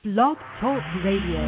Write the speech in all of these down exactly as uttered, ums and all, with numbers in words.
Blog Talk Radio.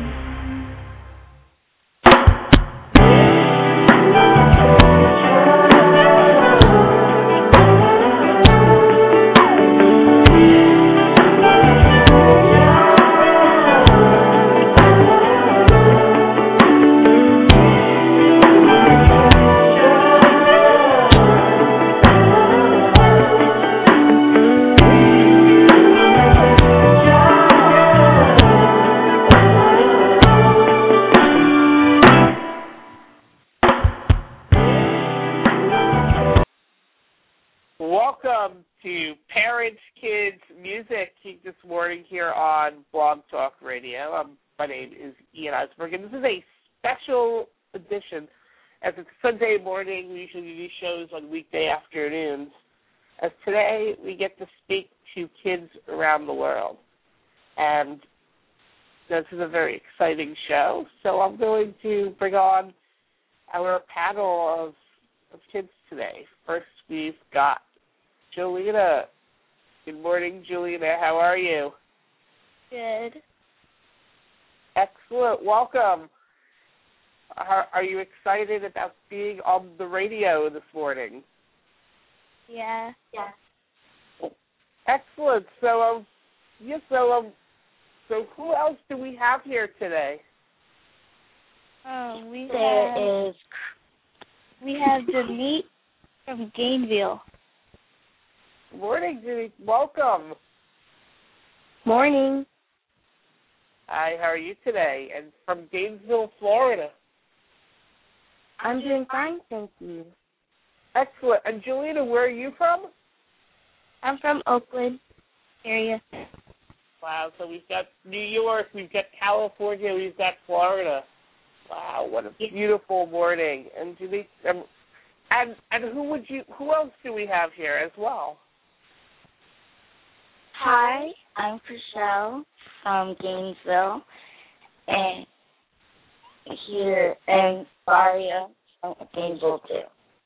Welcome to Parents, Kids, Music this morning here on Blog Talk Radio. Um, my name is Ian Osberg, and this is a special edition. As it's Sunday morning, we usually do these shows on weekday afternoons. As today, we get to speak to kids around the world. And this is a very exciting show, so I'm going to bring on our panel of, of kids today. First, we've got Julina. Good morning, Julina. How are you? Good. Excellent. Welcome. Are, are you excited about being on the radio this morning? Yeah. Yeah. Excellent. So, um, yes. So, um, so who else do we have here today? Um, we There have is. we have Denise from Gainesville. Morning, Judy. Welcome. Morning. Hi. How are you today? And from Gainesville, Florida. I'm doing fine, thank you. Excellent. And Julina, where are you from? I'm from Oakland area. Wow, so we've got New York, we've got California, we've got Florida. Wow, what a beautiful morning. And Julie, um, and and who would you? Who else do we have here as well? Hi, I'm Chriselle from Gainesville, and here and Varia from Gainesville too.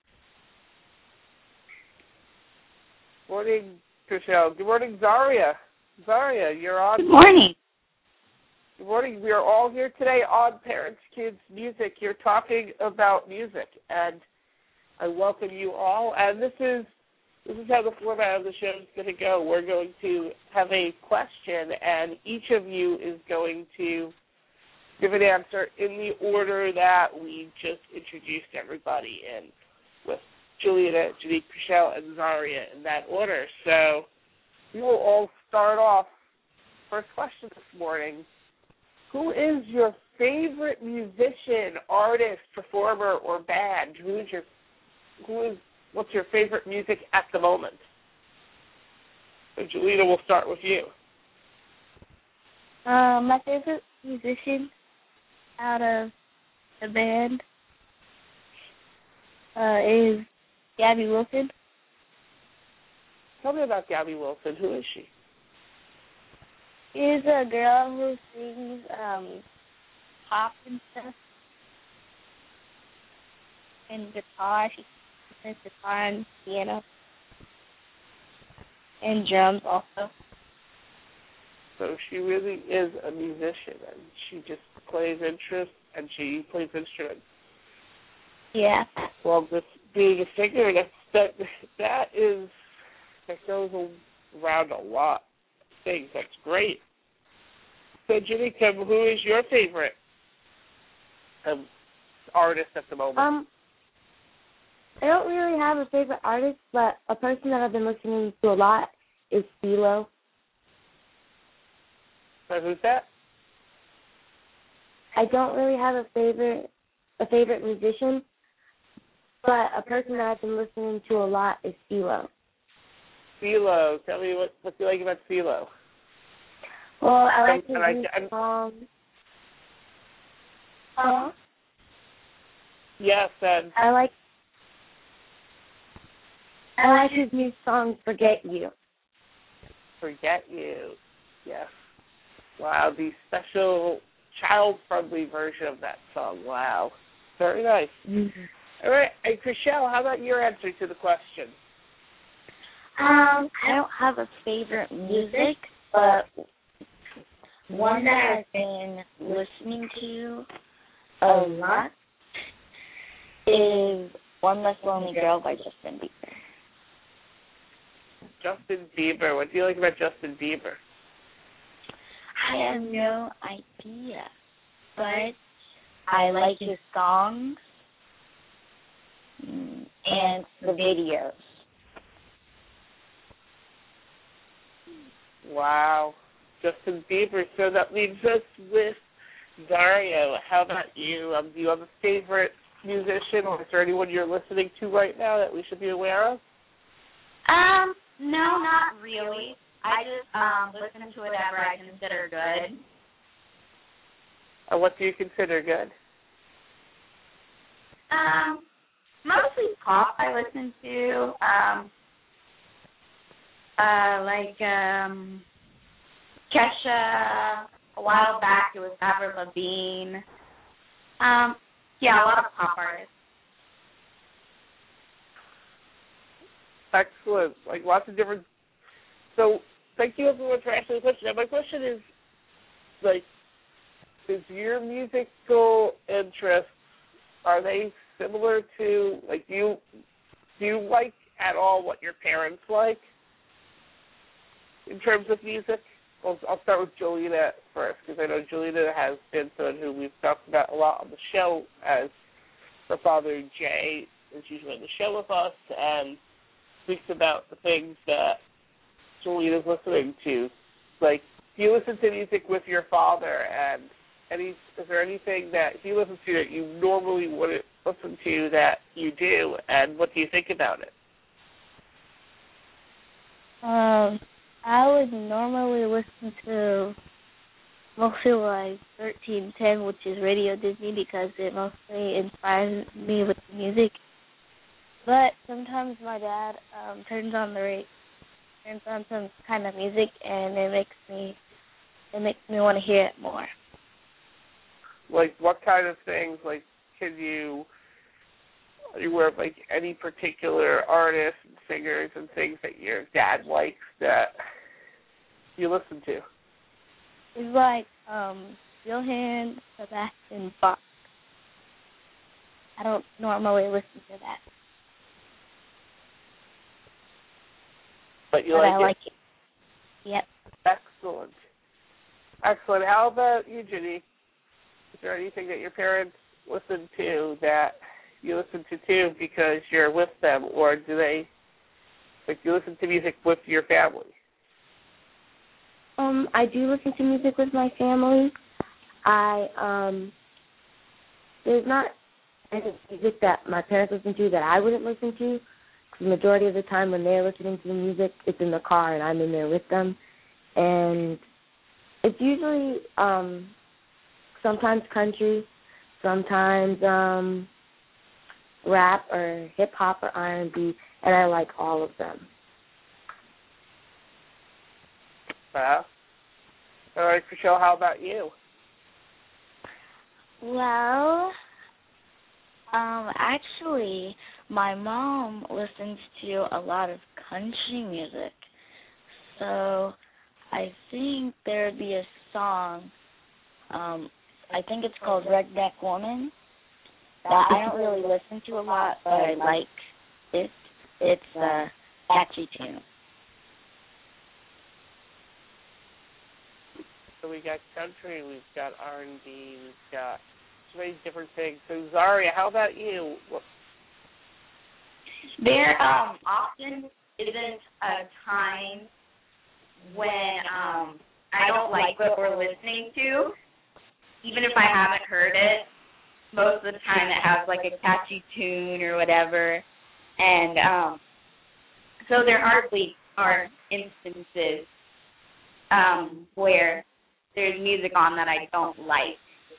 Morning, Chriselle. Good morning, Zaria. Zaria, you're on. Good morning. Good morning. We are all here today on Parents, Kids, Music. You're talking about music, and I welcome you all. And this is this is how the format of the show is going to go. We're going to have a question, and each of you is going to give an answer in the order that we just introduced everybody in, with Juliana, Janique, Chriselle, and Zaria in that order. So we will all start off. First question this morning. Who is your favorite musician, artist, performer, or band? Who is your, who is, what's your favorite music at the moment? So, Julina, we'll start with you. Um, my favorite musician out of the band uh, is Gabby Wilson. Tell me about Gabby Wilson. Who is she? She's a girl who sings um, pop and stuff, and guitar. She plays guitar and piano, and drums also. So she really is a musician, and she just plays interest, and she plays instruments. Yeah. Well, this being a singer, that's, that that is that goes around a lot of things. That's great. So, Janika, who is your favorite um, artist at the moment? Um, I don't really have a favorite artist, but a person that I've been listening to a lot is CeeLo. So who's that? I don't really have a favorite a favorite musician, but a person that I've been listening to a lot is CeeLo. CeeLo. Tell me what, what you like about CeeLo. Well, I like his And I- new and- song. Uh, Yes, and I like I like his new song "Forget You." Forget You. Yes. Wow, the special child-friendly version of that song. Wow. Very nice. Mm-hmm. All right. Hey, Chriselle, how about your answer to the question? Um, I don't have a favorite music, but one that I've been listening to a lot is One Less Lonely Girl by Justin Bieber. Justin Bieber. What do you like about Justin Bieber? I have no idea, but I like his songs and the videos. Wow. Justin Bieber. So that leaves us with Dario. How about you? Um, do you have a favorite musician, or is there anyone you're listening to right now that we should be aware of? Um, no, not really. I just um listen to whatever I consider good. Or what do you consider good? Um, mostly pop I listen to. Um, uh, like um, Kesha. A while back it was Avril Lavigne. Um, yeah, a lot of pop artists. Excellent. Like lots of different. So thank you everyone for asking the question. Now my question is, like, is your musical interests, are they similar to, like, do you do you like at all what your parents like in terms of music? Well, I'll start with Jolena first, because I know Jolena has been someone who we've talked about a lot on the show, as her father, Jay, is usually on the show with us and speaks about the things that Jolena's listening to. Like, do you listen to music with your father, and any is there anything that he listens to that you normally wouldn't listen to that you do, and what do you think about it? Um, I would normally listen to mostly like thirteen ten, which is Radio Disney, because it mostly inspires me with the music. But sometimes my dad um, turns on the radio, turns on some kind of music, and it makes me it makes me want to hear it more. Like what kind of things? Like, can you are you aware of like any particular artists and singers and things that your dad likes that you listen to? It's like um, Johann Sebastian Bach. I don't normally listen to that, but you but like I it. like it. Yep. Excellent. Excellent. How about you, Ginny? Is there anything that your parents listen to that you listen to too because you're with them, or do they, like, you listen to music with your family? Um, I do listen to music with my family. I um, there's not any music that my parents listen to that I wouldn't listen to. Because the majority of the time when they're listening to the music, it's in the car and I'm in there with them, and it's usually um, sometimes country, sometimes um, rap or hip hop or R and B, and I like all of them. Wow. All right, Michelle, how about you? Well, um, actually, my mom listens to a lot of country music, so I think there'd be a song, um, I think it's called Redneck Woman, that I don't really listen to a lot, but I like it. It's a catchy tune. So we got country, we've got R and B, we've got so many different things. So Zaria, how about you? What? There um, often isn't a time when um, I don't like what we're listening to, even if I haven't heard it. Most of the time it has like a catchy tune or whatever. And um, so there hardly are instances um, where there's music on that I don't like.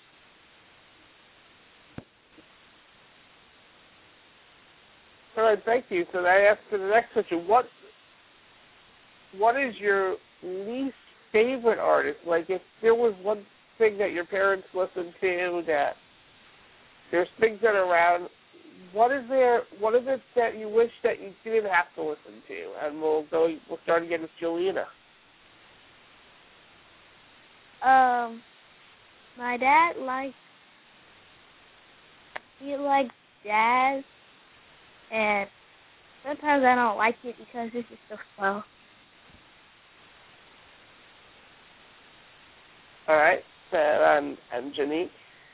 All right, thank you. So I ask for the next question. What What is your least favorite artist? Like, if there was one thing that your parents listened to that there's things that are around, what is there? What is it that you wish that you didn't have to listen to? And we'll go. We'll start again with Jolena. Um, my dad likes, he likes jazz, and sometimes I don't like it because it's just so slow. All right. And, and Janique?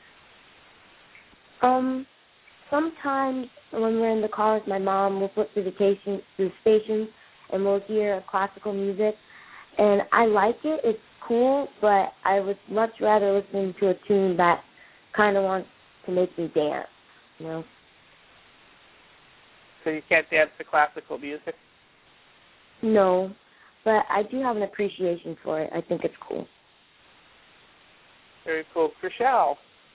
Um, sometimes when we're in the car with my mom, we'll flip through the station, through stations, and we'll hear classical music. And I like it. It's cool, but I would much rather listen to a tune that kind of wants to make me dance, you know? So you can't dance to classical music? No, but I do have an appreciation for it. I think it's cool. Very cool. Chriselle?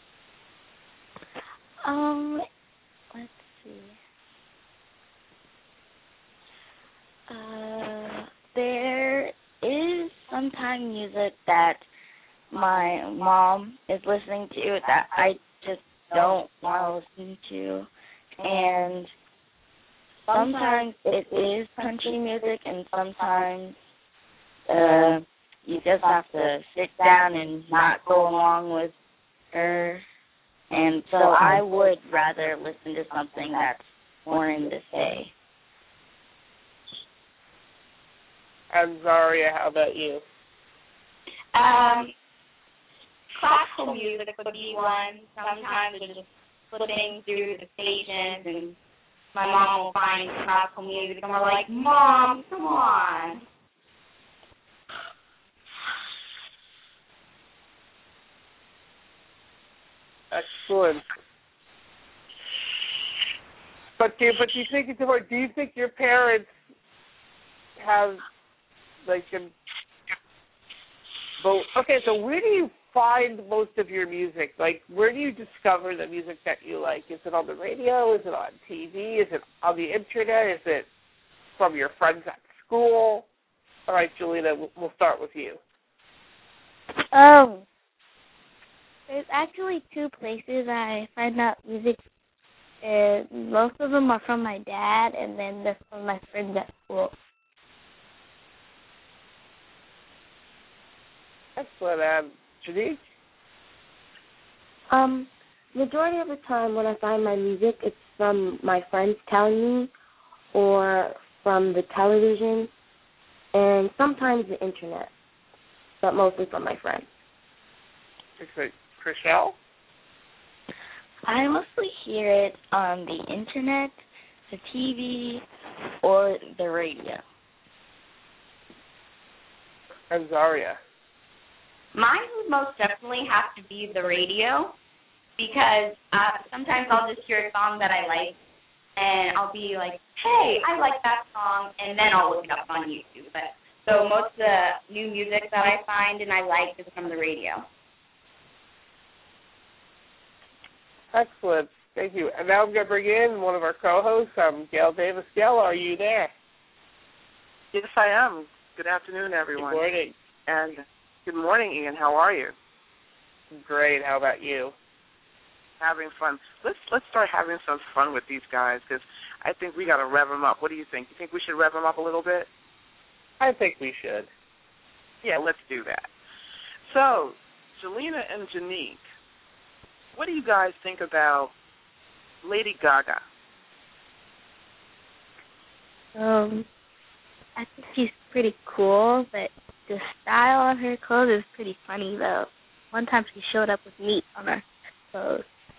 Um, let's see. Uh, there is sometimes music that my mom is listening to that I just don't want to listen to, and sometimes it is country music, and sometimes uh, you just have to sit down and not go along with her. And so I would rather listen to something that's more in this day. And Zaria, how about you? Um, classical music would be one. Sometimes it's just flipping through the stations, and my mom will find classical music, and we're like, Mom, come on. Excellent. But do, but do you think it's important? Do you think your parents have, like, an, well, okay, so where do you find most of your music? Like, where do you discover the music that you like? Is it on the radio? Is it on T V? Is it on the internet? Is it from your friends at school? All right, Jelena, we'll start with you. Um, there's actually two places I find out music. Uh, most of them are from my dad, and then they're from my friends at school. Excellent. Um, Janique? Um, majority of the time when I find my music, it's from my friends telling me or from the television and sometimes the internet, but mostly from my friends. Excellent. Chriselle? I mostly hear it on the internet, the T V, or the radio. And Zaria? Mine would most definitely have to be the radio, because uh, sometimes I'll just hear a song that I like, and I'll be like, hey, I like that song, and then I'll look it up on YouTube. But so most of the new music that I find and I like is from the radio. Excellent. Thank you. And now I'm going to bring in one of our co-hosts, um, Gail Davis. Gail, are you there? Yes, I am. Good afternoon, everyone. Good morning. And good morning, Ian. How are you? Great. How about you? Having fun. Let's let's start having some fun with these guys, because I think we got to rev them up. What do you think? You think we should rev them up a little bit? I think we should. Yeah, let's do that. So, Jelena and Janique, what do you guys think about Lady Gaga? Um, I think she's pretty cool, but the style of her clothes is pretty funny, though. One time she showed up with meat on her clothes.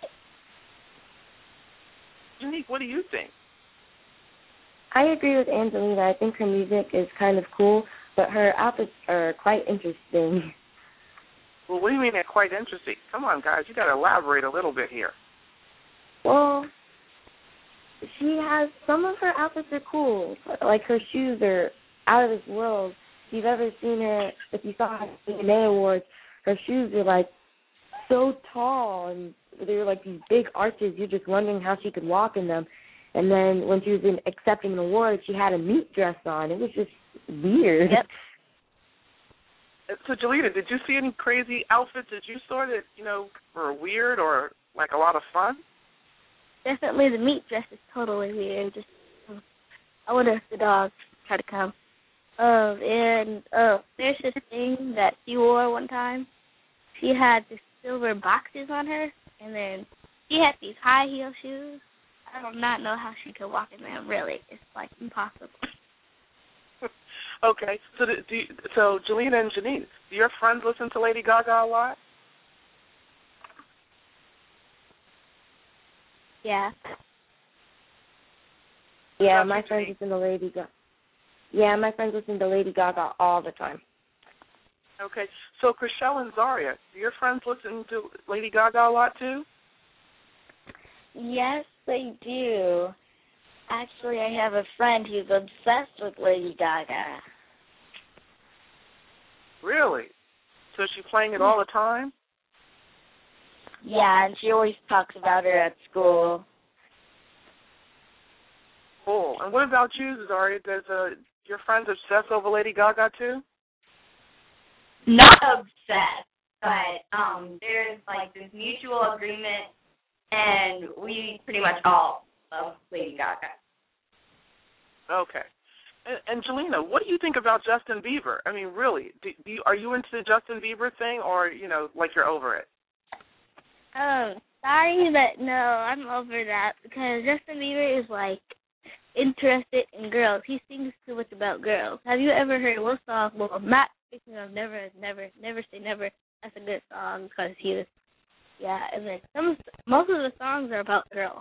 Janique, what do you think? I agree with Angelina. I think her music is kind of cool, but her outfits are quite interesting. Well, what do you mean they're quite interesting? Come on, guys, you got to elaborate a little bit here. Well, she has, some of her outfits are cool. Like her shoes are out of this world. If you've ever seen her, if you saw her at the A M A Awards, her shoes are like so tall and they were like these big arches. You're just wondering how she could walk in them. And then when she was in accepting an award, she had a meat dress on. It was just weird. Yep. So, Jelena, did you see any crazy outfits that you saw that, you know, were weird or like a lot of fun? Definitely the meat dress is totally weird. Just, I wonder if the dogs try to come. Um, and uh, there's this thing that she wore one time she had these silver boxes on her, and then she had these high heel shoes. I do not know how she could walk in them. Really, it's like impossible. Okay, so do, do you, so Jelena and Janice, do your friends listen to Lady Gaga a lot? Yeah. Yeah, my friends listen to Lady Gaga. Yeah, my friends listen to Lady Gaga all the time. Okay, so Chriselle and Zaria, do your friends listen to Lady Gaga a lot too? Yes, they do. Actually, I have a friend who's obsessed with Lady Gaga. Really? So is she playing it all the time? Yeah, and she always talks about her at school. Cool. And what about you, Zaria? Does uh, your friends obsess over Lady Gaga too? Not obsessed, but um, there's like this mutual agreement, and we pretty much all love Lady Gaga. Okay. And, and Jelena, what do you think about Justin Bieber? I mean, really, do, do you, are you into the Justin Bieber thing, or you know, like you're over it? Um, sorry, but no, I'm over that because Justin Bieber is like interested in girls. He sings too much about girls. Have you ever heard one song? Well, I'm not speaking of Never, Never, Never Say Never. That's a good song because he was, yeah. And then some, most of the songs are about girls.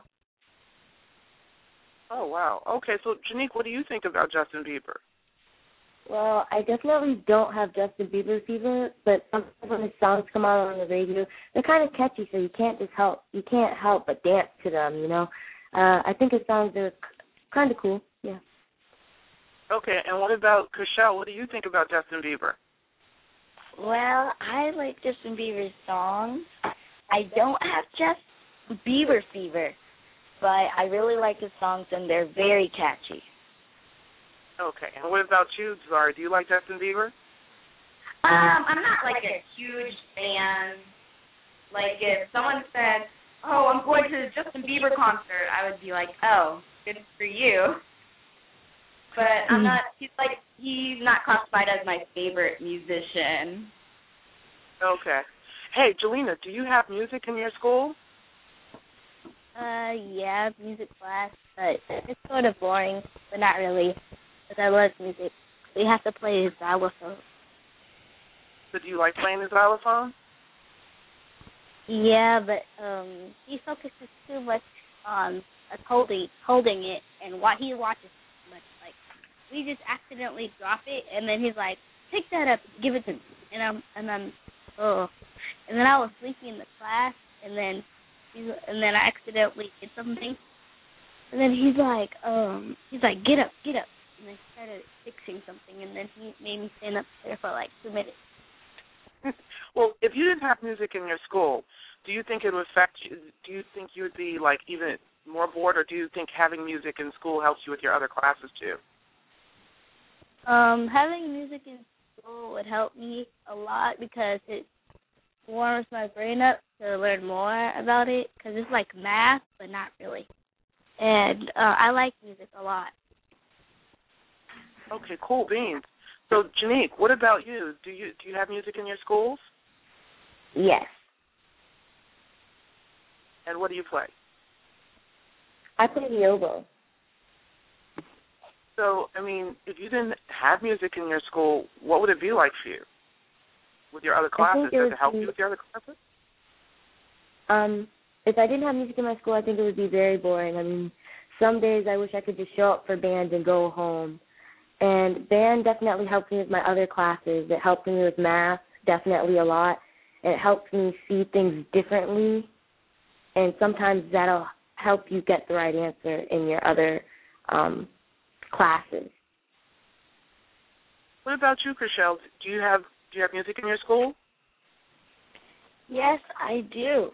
Oh wow. Okay, so Janique, what do you think about Justin Bieber? Well, I definitely don't have Justin Bieber fever, but sometimes when his songs come out on the radio, they're kind of catchy, so you can't just help you can't help but dance to them. You know, uh, I think his songs are kind of cool. Yeah. Okay, and what about Chriselle? What do you think about Justin Bieber? Well, I like Justin Bieber's songs. I don't have just Bieber fever, but I really like his songs, and they're very catchy. Okay, and what about you, Zara? Do you like Justin Bieber? Um, I'm not like a huge fan. Like if someone said, "Oh, I'm going to the Justin Bieber concert," I would be like, "Oh, good for you." But I'm not. He's like he's not classified as my favorite musician. Okay. Hey, Jelena, do you have music in your school? Uh, yeah, music class, but it's sort of boring, but not really, because I love music. We have to play the xylophone. So do you like playing the xylophone? Yeah, but um, he focuses too much on us holding holding it, and what he watches too much. Like, we just accidentally drop it, and then he's like, "Pick that up, give it to me," and I'm and I'm oh, and then I was sleeping in the class, and then. And then I accidentally did something. And then he's like, um, he's like, get up, get up. And I started fixing something, and then he made me stand up there for like two minutes. Well, if you didn't have music in your school, do you think it would affect you? Do you think you would be like even more bored, or do you think having music in school helps you with your other classes too? Um, having music in school would help me a lot because it warms my brain up to learn more about it, because it's like math, but not really. And uh, I like music a lot. Okay, cool beans. So, Janique, what about you? Do you do you have music in your schools? Yes. And what do you play? I play the oboe. So, I mean, if you didn't have music in your school, what would it be like for you with your other classes? Does it help be, you with your other classes? Um, if I didn't have music in my school, I think it would be very boring. I mean, some days I wish I could just show up for band and go home. And band definitely helps me with my other classes. It helps me with math, definitely a lot. And it helps me see things differently. And sometimes that'll help you get the right answer in your other um, classes. What about you, Chriselle? Do you have do you have music in your school? Yes, I do.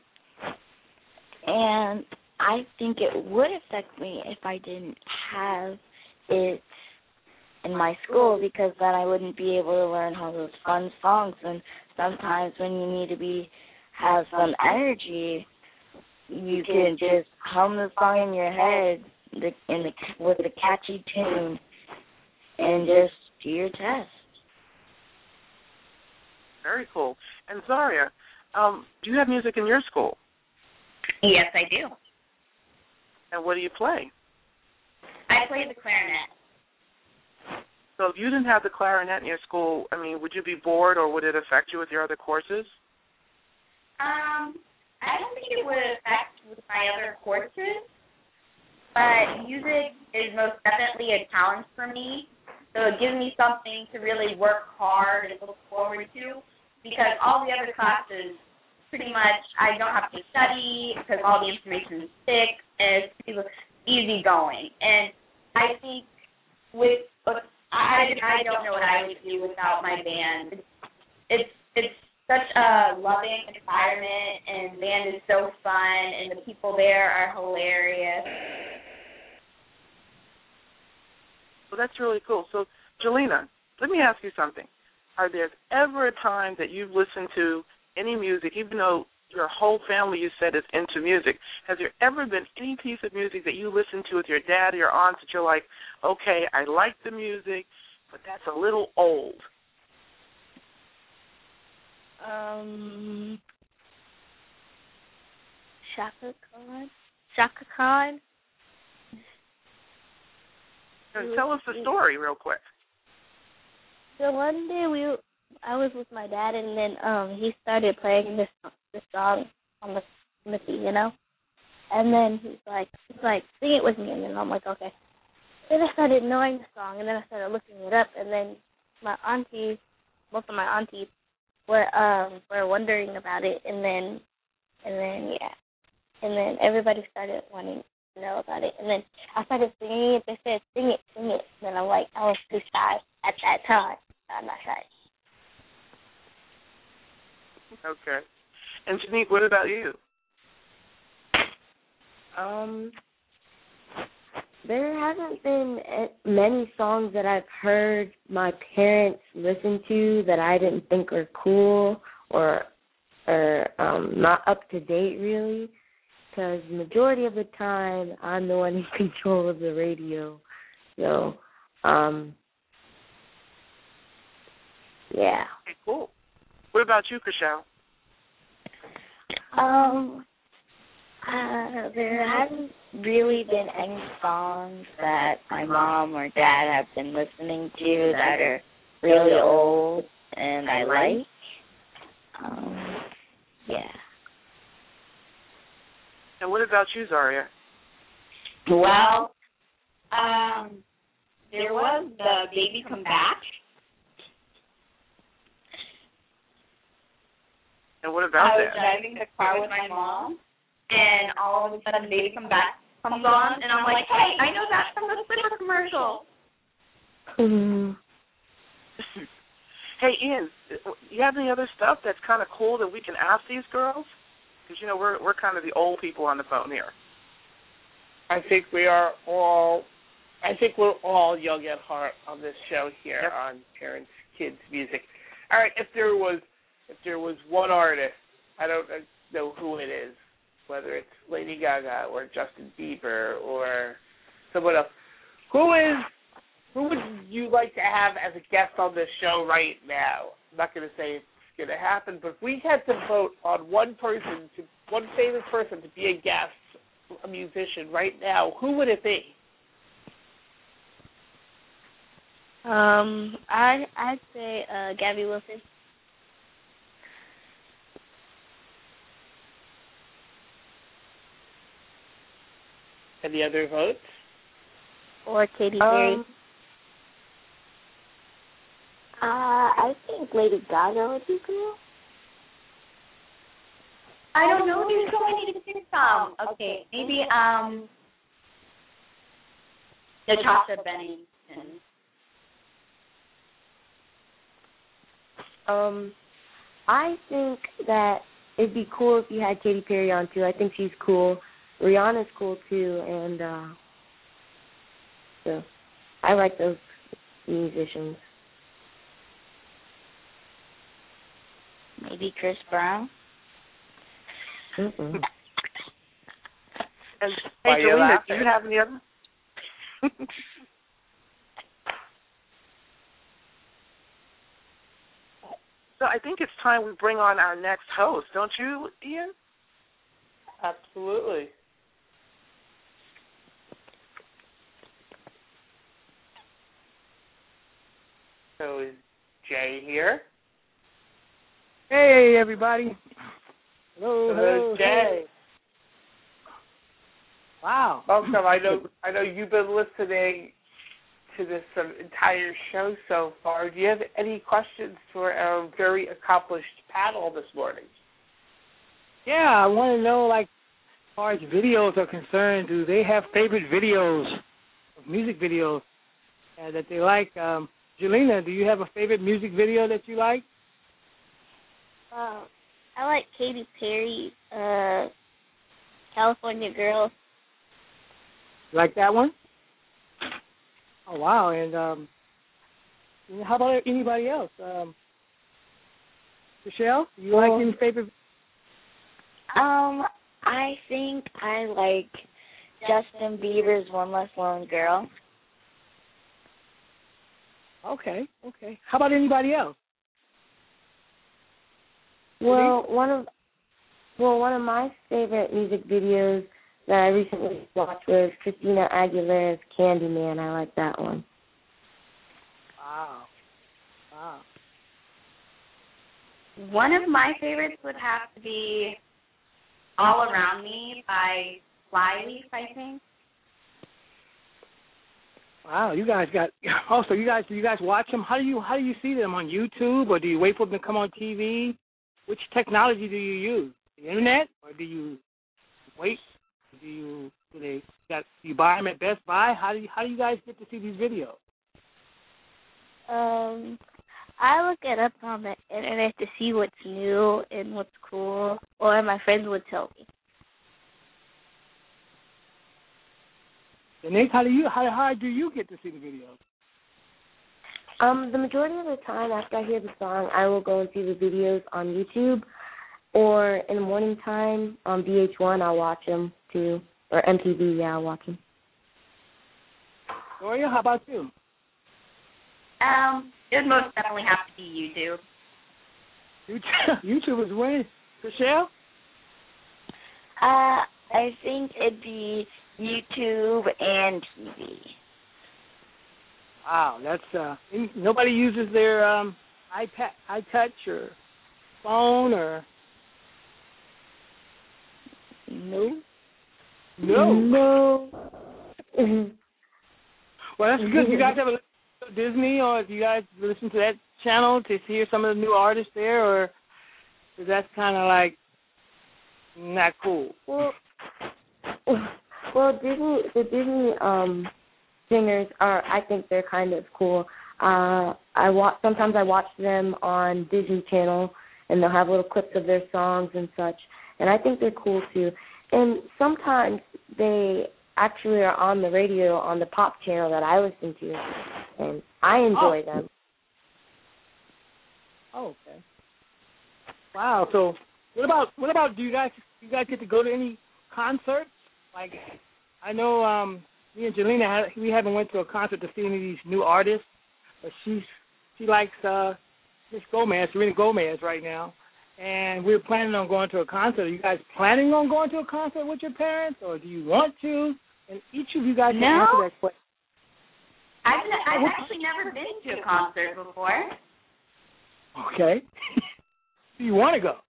And I think it would affect me if I didn't have it in my school, because then I wouldn't be able to learn all those fun songs. And sometimes when you need to be have some energy, you can just hum the song in your head the, in the, with a catchy tune and just do your test. Very cool. And Zaria, Um, do you have music in your school? Yes, I do. And what do you play? I play the clarinet. So if you didn't have the clarinet in your school, I mean, would you be bored or would it affect you with your other courses? Um, I don't think it would affect with my other courses, but music is most definitely a challenge for me. So it gives me something to really work hard and look forward to, because all the other classes, pretty much, I don't have to study because all the information is fixed and it's pretty easy going. And I think with, I, I don't know what I would do without my band. It's, it's, it's such a loving environment, and band is so fun, and the people there are hilarious. Well, that's really cool. So, Jelena, let me ask you something. Are there ever a time that you've listened to any music, even though your whole family, you said, is into music, has there ever been any piece of music that you listen to with your dad or your aunts that you're like, okay, I like the music, but that's a little old? Um, Chaka Khan. Chaka Khan. Tell us the story real quick. So one day we, I was with my dad, and then um he started playing this this song on the on the piano, and then he's like he's like sing it with me, and then I'm like okay. Then I started knowing the song, and then I started looking it up, and then my aunties, most of my aunties, were um were wondering about it, and then and then yeah, and then everybody started wanting to know about it, and then I started singing it. They said sing it, sing it, and then I'm like I was too shy at that time. I'm not shy. Okay. And Janique, what about you? Um, there haven't been many songs that I've heard my parents listen to that I didn't think were cool or or um, not up to date, really, because the majority of the time I'm the one in control of the radio. So, um, yeah. Okay, cool. What about you, Chriselle? Um, uh, there haven't really been any songs that my mom or dad have been listening to that are really old and I like. Um, yeah. And what about you, Zaria? Well, um, there was the Baby Come Back. And what about I was that? driving the car with my mom, and all of a sudden Baby Come Back comes on, and I'm like, hey, I know that from the Slipper commercial. Mm-hmm. Hey, Ian, you have any other stuff that's kind of cool that we can ask these girls? Because, you know, we're we're kind of the old people on the phone here. I think we are all, I think we're all young at heart on this show here Yep. on Parents, Kids, Music. All right, if there was, if there was one artist, I don't know who it is, whether it's Lady Gaga or Justin Bieber or someone else, who is, who would you like to have as a guest on this show right now? I'm not going to say it's going to happen, but if we had to vote on one person, to one famous person to be a guest, a musician right now, who would it be? Um, I I'd say uh, Gabby Wilson. Any other votes? Or Katy Perry. Um, uh, I think Lady Gaga would be cool. I don't know who's going to pick some. Okay, maybe um, Natasha Bennington. Um, I think that it'd be cool if you had Katy Perry on too. I think she's cool. Rihanna's cool too, and uh, so I like those musicians. Maybe Chris Brown. Mm-mm. And hey, Why you Jelena, laughing? do you have any other? So I think it's time we bring on our next host, don't you, Ian? Absolutely. So is Jay here? Hey, everybody. Hello, hello, Jay. Hey. Wow. Welcome. I know. I know you've been listening to this um, entire show so far. Do you have any questions for our very accomplished panel this morning? Yeah, I want to know, like, as far as videos are concerned, do they have favorite videos, music videos uh, that they like? Um, Jelena, do you have a favorite music video that you like? Uh, I like Katy Perry, uh, California Girl. Like that one? Oh, wow. And um, how about anybody else? Um, Michelle, do you well, like any favorite? Um, I think I like Justin Bieber's One Less Lone Girl. Okay, okay. How about anybody else? Well, one of well, one of my favorite music videos that I recently watched was Christina Aguilera's Candyman. I like that one. Wow. Wow. One of my favorites would have to be All Around Me by Flyleaf, I think. Wow, you guys got. Also, you guys, do you guys watch them? How do you how do you see them on YouTube, or do you wait for them to come on T V? Which technology do you use? The internet, or do you wait? Do you do they got? Do you buy them at Best Buy? How do you how do you guys get to see these videos? Um, I look it up on the internet to see what's new and what's cool, or my friends would tell me. And Nate, how do you how how do you get to see the videos? Um, the majority of the time after I hear the song, I will go and see the videos on YouTube, or in the morning time on V H one, I'll watch them too, or M T V, yeah, I'll watch them. Gloria, how about you? Um, it would most definitely have to be YouTube. YouTube, YouTube is winning. Michelle? Uh, I think it'd be YouTube and T V. Wow, that's uh. Nobody uses their um iPad, iTouch, or phone, or no, no, no. Well, that's good. You guys have a Disney, or do you guys listen to that channel to hear some of the new artists there, or is that kind of like not cool? Well, well, Disney, the Disney um, singers are, I think they're kind of cool. Uh, I watch sometimes I watch them on Disney Channel, and they'll have little clips of their songs and such, and I think they're cool too. And sometimes they actually are on the radio on the pop channel that I listen to, and I enjoy oh. them. Oh, okay. Wow. So, what about what about? Do you guys you guys get to go to any concerts? Like, I know um, me and Jelena, we haven't went to a concert to see any of these new artists, but she's she likes uh, Miss Gomez, Serena Gomez, right now, and we're planning on going to a concert. Are you guys planning on going to a concert with your parents, or do you want to? And each of you guys can No. answer that question. I've, I've actually never been to a concert before. Okay. Do you want to go?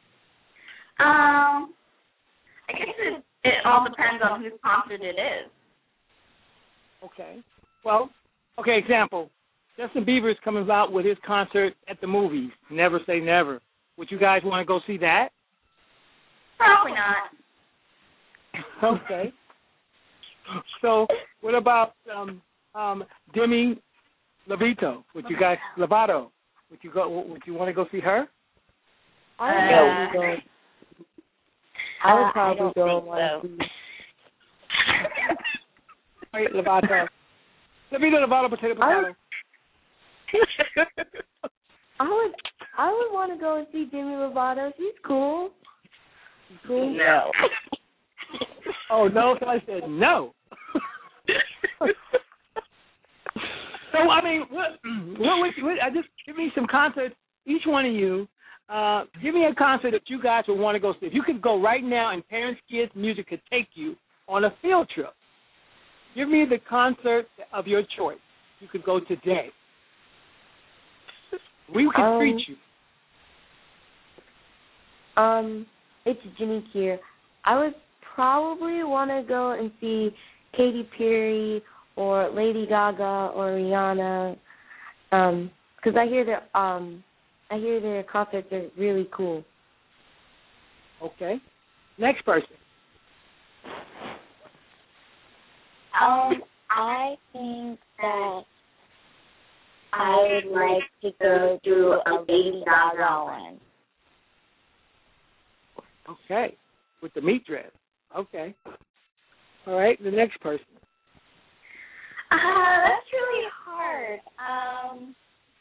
Um, I guess it, it all depends on whose concert it is. Okay. Well, okay, example. Justin Bieber is coming out with his concert at the movies, Never Say Never. Would you guys want to go see that? Probably not. Okay. So, what about um, um, Demi Lovato? Would you guys Lovato? Would you go? Would you want to go see her? I Uh, would go. I would Uh, probably I don't go think and want so. to see. Wait, Lovato. Lovato, Lovato, potato, potato. I would, I would want to go and see Demi Lovato. She's cool. She's cool. No. Oh no! So I said no. So I mean, what? What? What? what I just give me some concerts each one of you, uh, give me a concert that you guys would want to go see. If you could go right now and Parents Kids Music could take you on a field trip, give me the concert of your choice. You could go today. We could um, treat you. Um, it's Janique here. I would probably want to go and see Katy Perry or Lady Gaga or Rihanna, um, because I hear their um, I hear their concerts are really cool. Okay. Next person. Um, I think that I would like to go do a Lady Gaga one. Okay. With the meat dress. Okay. All right. The next person. Uh, that's really hard. Um,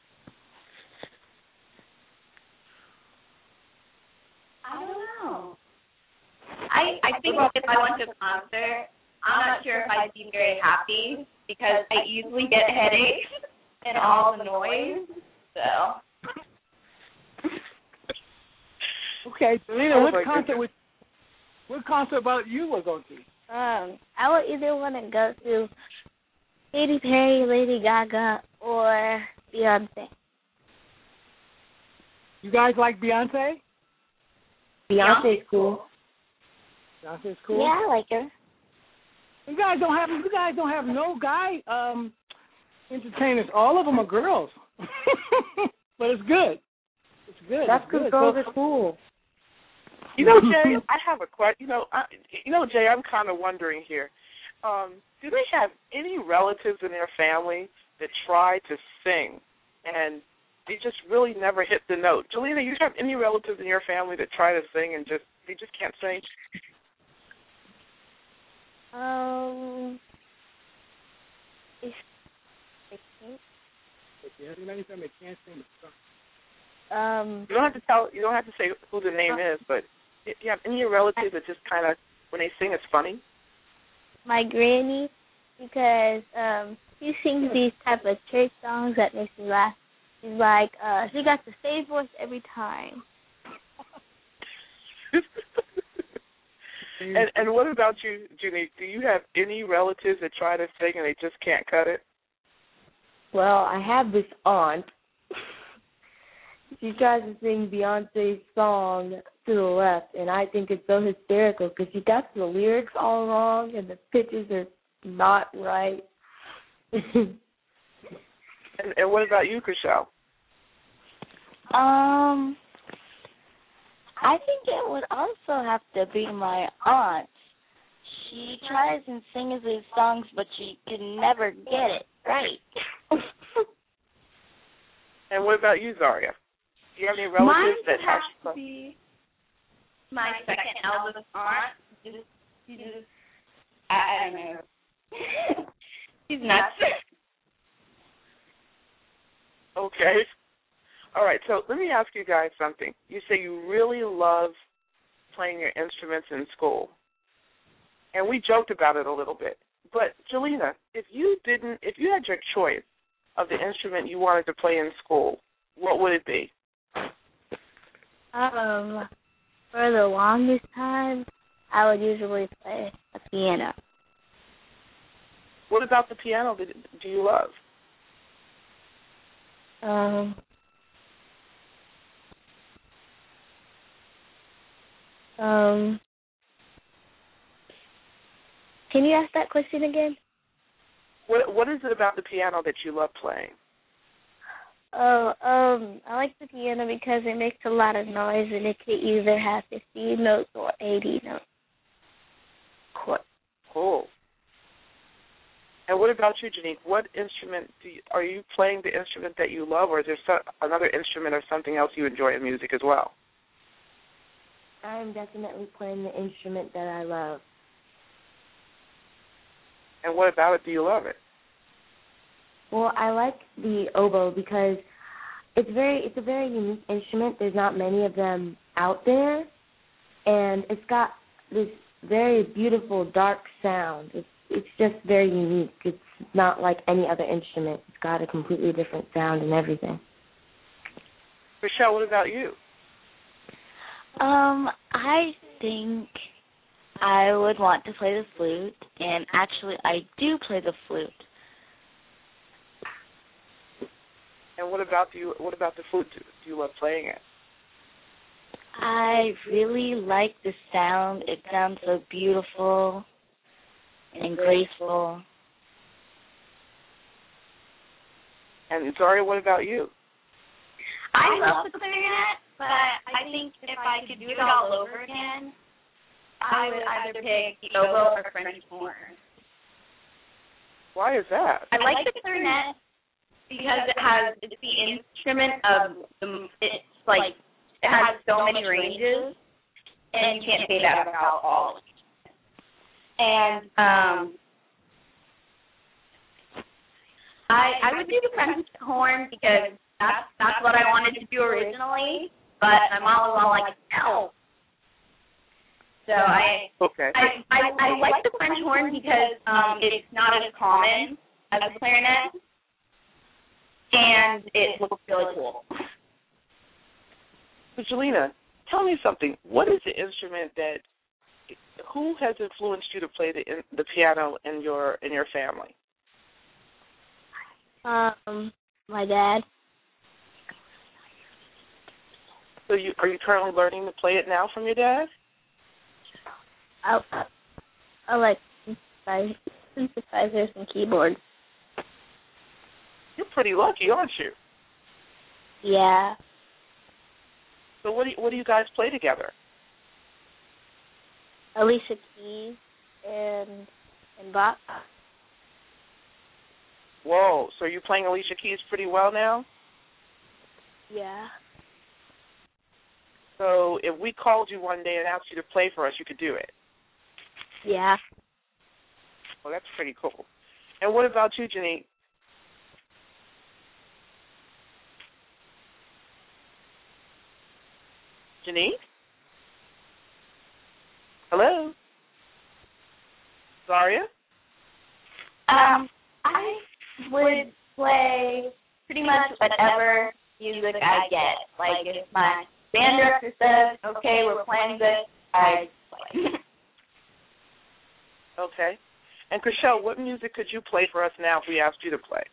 I don't know. I I think if I went to a concert, I'm not sure if I'd be very happy because I easily get headaches and all the noise. So. Okay, Selena, Oh, what my concert goodness. would what concert about you will go to? Um, I would either want to go to Katy Perry, Lady Gaga, or Beyonce. You guys like Beyonce? Beyonce's cool. Beyonce's cool. Yeah, I like her. You guys don't have you guys don't have no guy um, entertainers. All of them are girls, but it's good. It's good. That's it's because good. girls So- are cool. You know, Jay, I have a question. You know, I, you know, Jay, I'm kind of wondering here. Um, do they have any relatives in their family that try to sing and they just really never hit the note? Jelena, you have any relatives in your family that try to sing and just they just can't sing? Um, if, I think, If you have anybody from that can't sing the song. um, You don't have to tell. You don't have to say who the name is, but if you have any relatives that just kind of when they sing, it's funny. my granny, because um, she sings these type of church songs that makes me laugh. She's like, uh, she got the same voice every time. and and what about you, Junie? Do you have any relatives that try to sing and they just can't cut it? Well, I have this aunt. She tries to sing Beyonce's song To the Left, and I think it's so hysterical because she got the lyrics all wrong and the pitches are not right. And, and what about you, Chriselle? Um, I think it would also have to be my aunt. She tries and sings these songs, but she can never get it right. And what about you, Zaria? Do you have any relatives Mine that would have have to be my second eldest aunt. Just, she just, I, I don't know. She's nuts. Okay. All right, so let me ask you guys something. You say you really love playing your instruments in school. And we joked about it a little bit. But, Jelena, if you didn't, if you had your choice of the instrument you wanted to play in school, what would it be? Um, for the longest time, I would usually play a piano. What about the piano that do you love? Um, um, can you ask that question again? What What is it about the piano that you love playing? Oh, um, I like the piano because it makes a lot of noise and it can either have fifteen notes or eighty notes. Cool. Cool. And what about you, Janique? What instrument do you, are you playing? The instrument that you love, or is there some, another instrument or something else you enjoy in music as well? I'm definitely playing the instrument that I love. And what about it do you love it? Well, I like the oboe because it's very it's a very unique instrument. There's not many of them out there, and it's got this very beautiful dark sound. It's it's just very unique. It's not like any other instrument. It's got a completely different sound and everything. Rochelle, what about you? Um, I think I would want to play the flute, and actually I do play the flute. And what about you? What about the flute? Do you love playing it? I really like the sound. It sounds so beautiful and graceful. And Zaria, what about you? I love the clarinet, but I think if I could do it all over again, I would either pick the oboe or French horn. Why is that? I like the clarinet because it has it's the instrument of the it's like it has so many ranges, and you can't say that about all. And um, I I would do the French horn because that's that's what I wanted to do originally, but my mom was all like, no. So I okay. I, I I like the French horn because um it's not as common as the clarinet, and it looks really cool. So, Jelena, tell me something. What is the instrument that? Who has influenced you to play the the piano in your in your family? Um, my dad. So, you are you currently learning to play it now from your dad? I I like synthesizer- synthesizers and keyboards. You're pretty lucky, aren't you? Yeah. So what do you, what do you guys play together? Alicia Keys and and Bach. Whoa! So you're playing Alicia Keys pretty well now? Yeah. So if we called you one day and asked you to play for us, you could do it? Yeah. Well, that's pretty cool. And what about you, Janique? Janique? Hello? Zaria? Um, I would play pretty much whatever music I get. Like if my band director says, "Okay, we're playing this," I play. Okay. And Chriselle, what music could you play for us now if we asked you to play?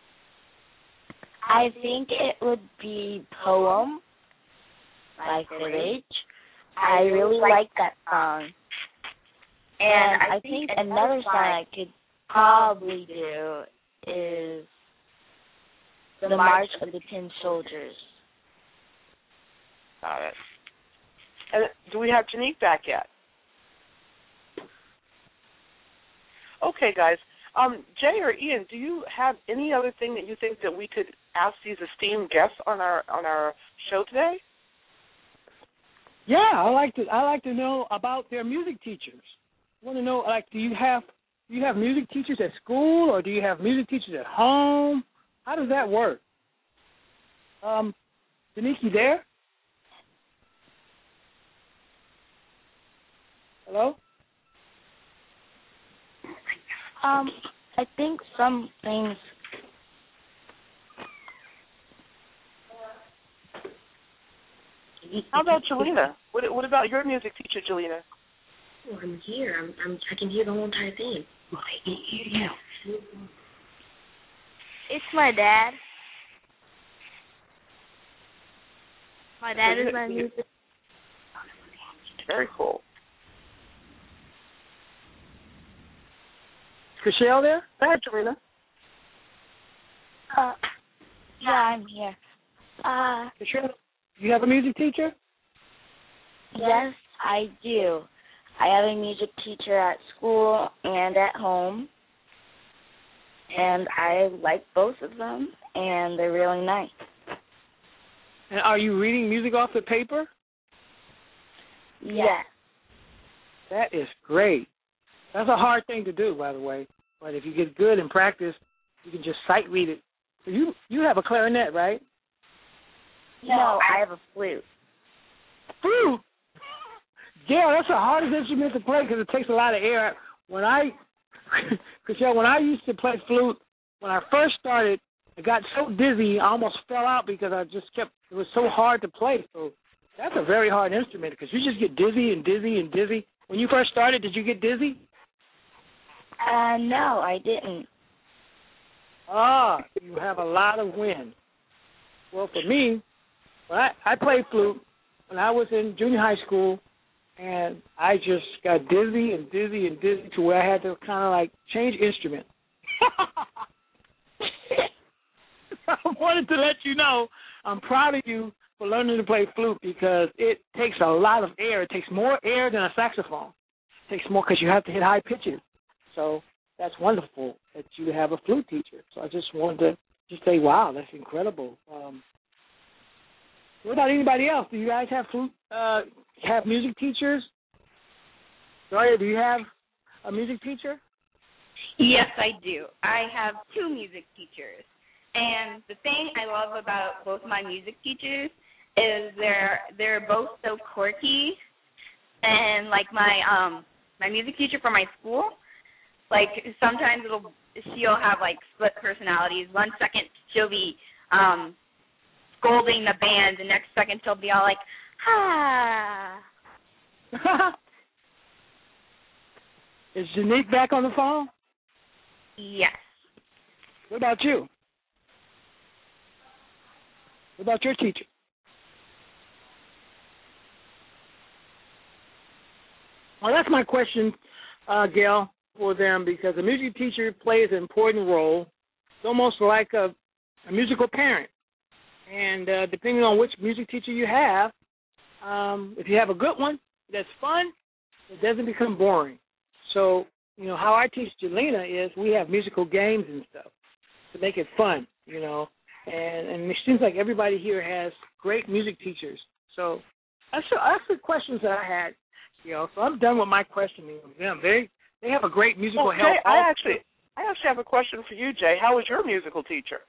I think it would be Poem by Sid H. I really like that song. And I think another song I could probably do is The March of the Tin Soldiers. Got it. And do we have Janique back yet? Okay, guys. Um, Jay or Ian, do you have any other thing that you think that we could ask these esteemed guests on our on our show today? Yeah, I like to I like to know about their music teachers. I want to know, like, do you have do you have music teachers at school, or do you have music teachers at home? How does that work? Um, Janique, you there? Hello? Um, I think some things. How about Jelena? What, what about your music teacher, Jelena? Oh, I'm here. I'm, I'm. I can hear the whole entire thing. Well, I can hear you. It's my dad. My dad is my music. Very cool. Chriselle there? Go ahead, Jelena. Uh, yeah, I'm here. Uh, Chriselle, you have a music teacher? yes, I do. I have a music teacher at school and at home, and I like both of them, and they're really nice. And are you reading music off the paper? Yes. That is great. That's a hard thing to do, by the way. But if you get good in practice, you can just sight read it. So you you have a clarinet, right? No, I have a flute. Flute? Yeah, that's the hardest instrument to play because it takes a lot of air. When I, Chriselle, when I used to play flute, when I first started, I got so dizzy, I almost fell out because I just kept it was so hard to play. So that's a very hard instrument because you just get dizzy and dizzy and dizzy. When you first started, did you get dizzy? Uh, no, I didn't. Ah, you have a lot of wind. Well, for me, well, I, I played flute when I was in junior high school, and I just got dizzy and dizzy and dizzy to where I had to kind of like change instrument. I wanted to let you know I'm proud of you for learning to play flute because it takes a lot of air. It takes more air than a saxophone. It takes more because you have to hit high pitches. So that's wonderful that you have a flute teacher. So I just wanted to just say, wow, that's incredible. Um, what about anybody else? Do you guys have flute, uh, have music teachers? Zoya, do you have a music teacher? Yes, I do. I have two music teachers. And the thing I love about both my music teachers is they're they're both so quirky. And like my um my music teacher for my school, like sometimes it'll she'll have like split personalities. One second she'll be um scolding the band, the next second she'll be all like, ah. Is Janique back on the phone? Yes. What about you? What about your teacher? Well, that's my question, uh, Gail, for them, because a music teacher plays an important role. It's almost like a, a musical parent. And uh, depending on which music teacher you have, um, if you have a good one that's fun, it doesn't become boring. So, you know, how I teach Jelena is we have musical games and stuff to make it fun, you know. And, and it seems like everybody here has great music teachers. So that's the, that's the questions that I had, you know. So I'm done with my questioning of them. They they have a great musical well, help. Jay, I actually I actually have a question for you, Jay. How was your musical teacher?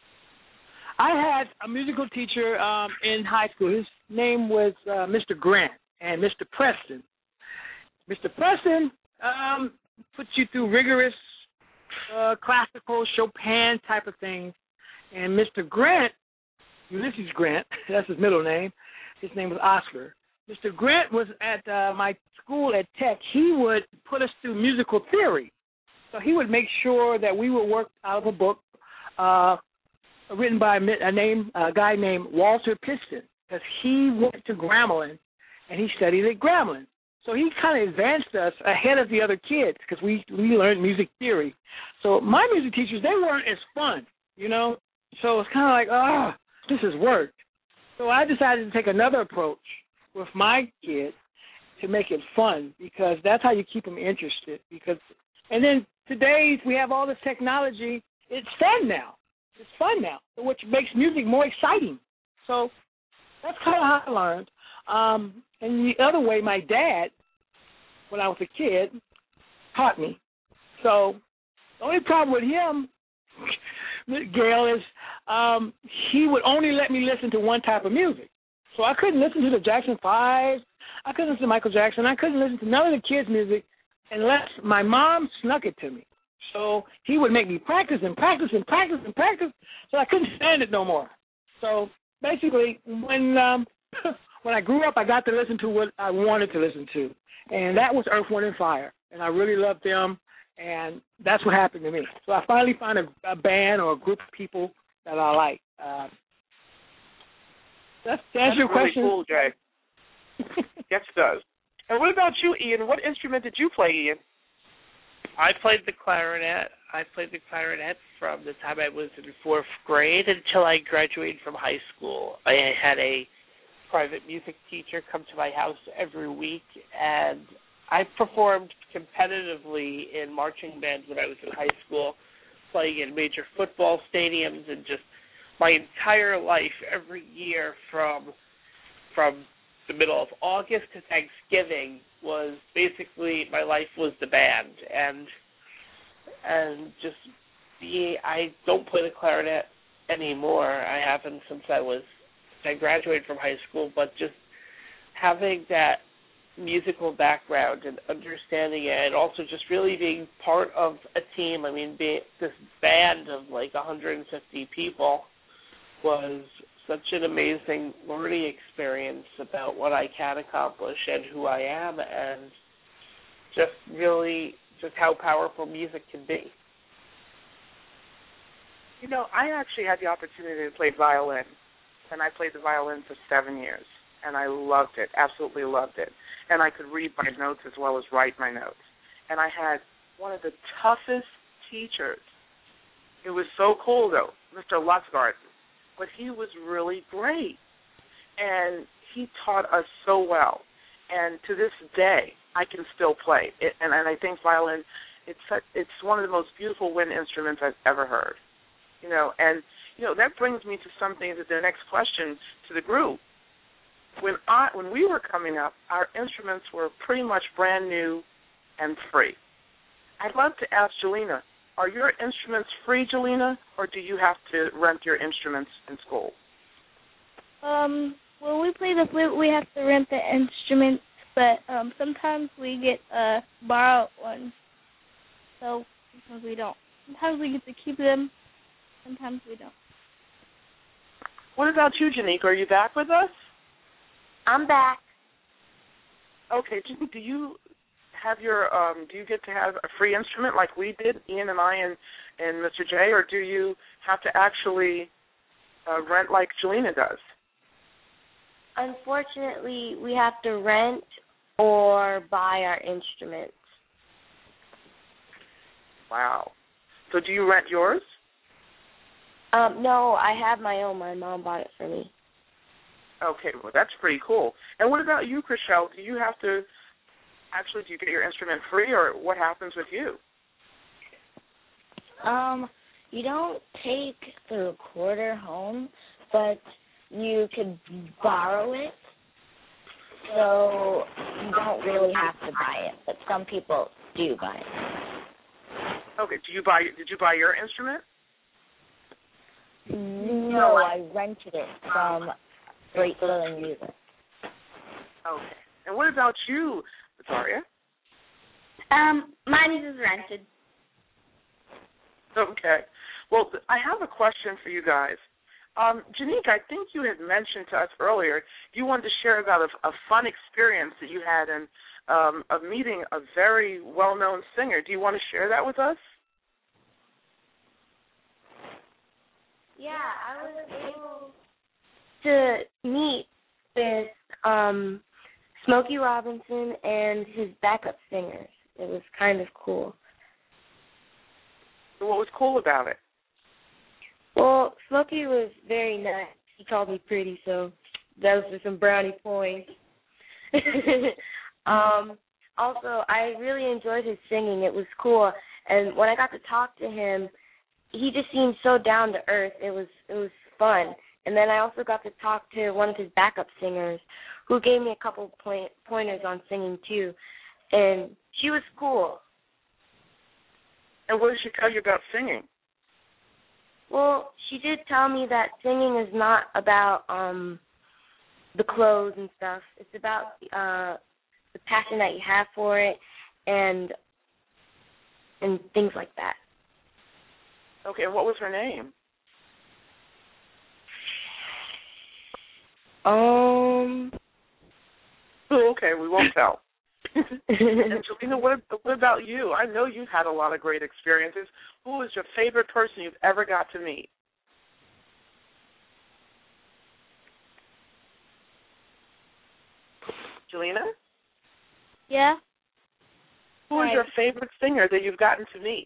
I had a musical teacher um, in high school. His name was uh, Mister Grant and Mister Preston. Mister Preston um, puts you through rigorous uh, classical Chopin type of things. And Mister Grant, Ulysses Grant, that's his middle name. His name was Oscar. Mister Grant was at uh, my school at Tech. He would put us through musical theory. So he would make sure that we would work out of a book uh, written by a, name, a guy named Walter Piston, because he went to Grambling and he studied at Grambling. So he kind of advanced us ahead of the other kids because we, we learned music theory. So my music teachers, they weren't as fun, you know. So it's kind of like, oh, this has worked. So I decided to take another approach with my kids to make it fun because that's how you keep them interested. Because, and then today we have all this technology. It's fun now. It's fun now, which makes music more exciting. So that's kind of how I learned. Um, and the other way, my dad, when I was a kid, taught me. So the only problem with him, Gail, is um, he would only let me listen to one type of music. So I couldn't listen to the Jackson Five. I couldn't listen to Michael Jackson. I couldn't listen to none of the kids' music unless my mom snuck it to me. So he would make me practice and practice and practice and practice, so I couldn't stand it no more. So basically, when um, when I grew up, I got to listen to what I wanted to listen to, and that was Earth, Wind, and Fire. And I really loved them, and that's what happened to me. So I finally found a, a band or a group of people that I like. Uh, that's, to answer That's your really question. Cool, Jay. Yes, it does. And what about you, Ian? What instrument did you play, Ian? I played the clarinet. I played the clarinet from the time I was in fourth grade until I graduated from high school. I had a private music teacher come to my house every week, and I performed competitively in marching bands when I was in high school, playing in major football stadiums, and just my entire life, every year from from the middle of August to Thanksgiving was basically my life was the band, and and just be I don't play the clarinet anymore. I haven't since I was I graduated from high school, but just having that musical background and understanding it, and also just really being part of a team. I mean, be, this band of like one hundred fifty people was such an amazing learning experience about what I can accomplish and who I am, and just really just how powerful music can be. You know, I actually had the opportunity to play violin, and I played the violin for seven years, and I loved it, absolutely loved it. And I could read my notes as well as write my notes. And I had one of the toughest teachers. It was so cool, though, Mister Lutzgard, but he was really great, and he taught us so well. And to this day, I can still play it, and, and I think violin, it's such, it's one of the most beautiful wind instruments I've ever heard. You know, and you know that brings me to something that the next question to the group. When I when we were coming up, our instruments were pretty much brand new and free. I'd love to ask Jelena, are your instruments free, Jelena, or do you have to rent your instruments in school? Um, when we play the flute, we have to rent the instruments, but um, sometimes we get uh, borrowed ones. So sometimes we don't. Sometimes we get to keep them. Sometimes we don't. What about you, Janique? Are you back with us? I'm back. Okay, Janique, do you have your um, do you get to have a free instrument like we did, Ian and I and, and Mister J, or do you have to actually uh, rent like Jelena does? Unfortunately, we have to rent or buy our instruments. Wow. So do you rent yours? Um, no, I have my own. My mom bought it for me. Okay, well, that's pretty cool. And what about you, Chriselle? Do you have to, actually, do you get your instrument free, or what happens with you? Um, you don't take the recorder home, but you could borrow it, so you don't really have to buy it, but some people do buy it. Okay, do you buy? Did you buy your instrument? No, I rented it from Great Southern Music. Okay. And what about you, Victoria? Um, mine is rented. Okay. Well, I have a question for you guys. Um, Janique, I think you had mentioned to us earlier you wanted to share about a, a fun experience that you had in um, of meeting a very well-known singer. Do you want to share that with us? Yeah, I was able to meet with um, Smokey Robinson and his backup singers. It was kind of cool. So what was cool about it? Well, Smokey was very nice. He called me pretty, so that was just some brownie points. um, also, I really enjoyed his singing. It was cool. And when I got to talk to him, he just seemed so down to earth. It was it was fun. And then I also got to talk to one of his backup singers who gave me a couple point, pointers on singing too. And she was cool. And what did she tell you about singing? Well, she did tell me that singing is not about um, the clothes and stuff. It's about uh, the passion that you have for it and and things like that. Okay, and what was her name? Um. Oh, okay, we won't tell. And Jelena, what, what about you? I know you've had a lot of great experiences. Who is your favorite person you've ever got to meet? Jelena? Yeah? Who is Hi. your favorite singer that you've gotten to meet?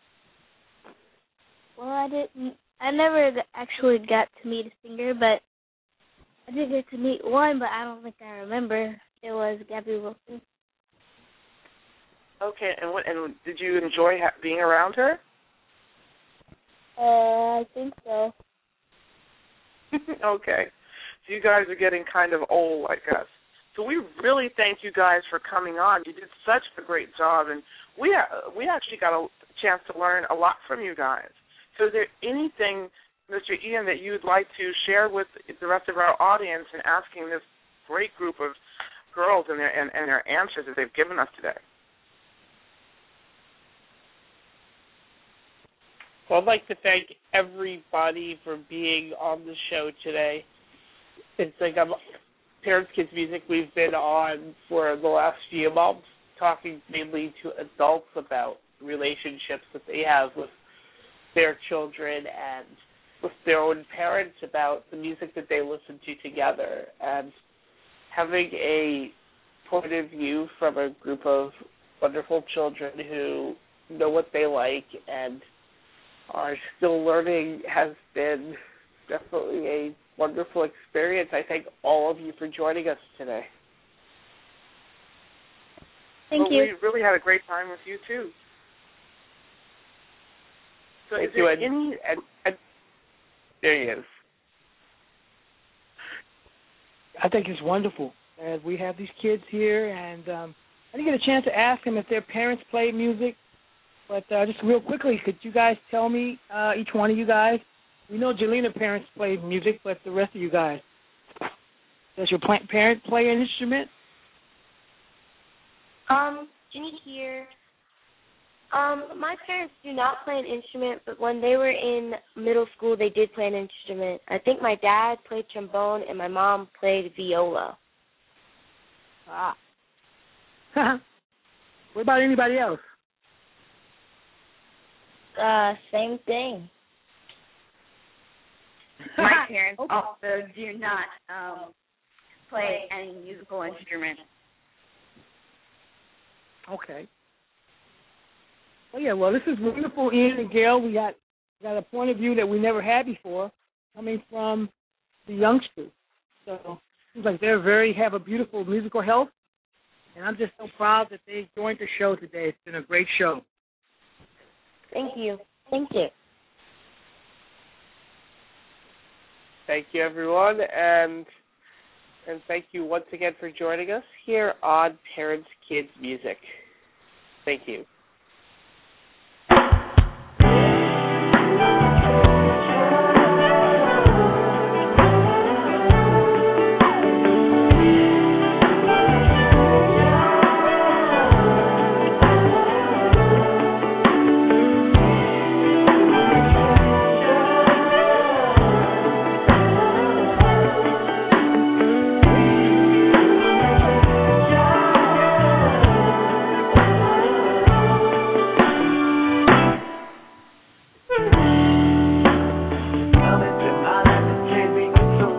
Well, I didn't. I never actually got to meet a singer, but I did get to meet one, but I don't think I remember. It was Gabby Wilson. Okay, and what? And did you enjoy ha- being around her? Uh, I think so. Okay, so you guys are getting kind of old like us. So we really thank you guys for coming on. You did such a great job, and we uh, we actually got a chance to learn a lot from you guys. So is there anything, Mister Ian, that you'd like to share with the rest of our audience in asking this great group of girls and their and, and their answers that they've given us today? Well, I'd like to thank everybody for being on the show today. It's like I'm Parents Kids Music. We've been on for the last few months talking mainly to adults about relationships that they have with their children and with their own parents, about the music that they listen to together, and having a point of view from a group of wonderful children who know what they like and are still learning has been definitely a wonderful experience. I thank all of you for joining us today. Thank well, you. We really had a great time with you, too. So thank is you, there Ed. any... Ed, Ed, there he is. I think it's wonderful. And we have these kids here, and um, I didn't get a chance to ask them if their parents play music. But uh, just real quickly, could you guys tell me, uh, each one of you guys, we know Jelena parents play music, but the rest of you guys, does your parent play an instrument? Um, Jenny here. Um, my parents do not play an instrument, but when they were in middle school, they did play an instrument. I think my dad played trombone and my mom played viola. Ah. What about anybody else? Uh, same thing. My parents Okay. also do not um, play any musical instrument. Okay. Well, yeah, well, this is wonderful, Ian and Gail. We got, we got a point of view that we never had before coming from the youngsters. So it seems like they're very, have a beautiful musical health, and I'm just so proud that they joined the show today. It's been a great show. Thank you. Thank you. Thank you, everyone, and and thank you once again for joining us here on Parents Kids Music. Thank you.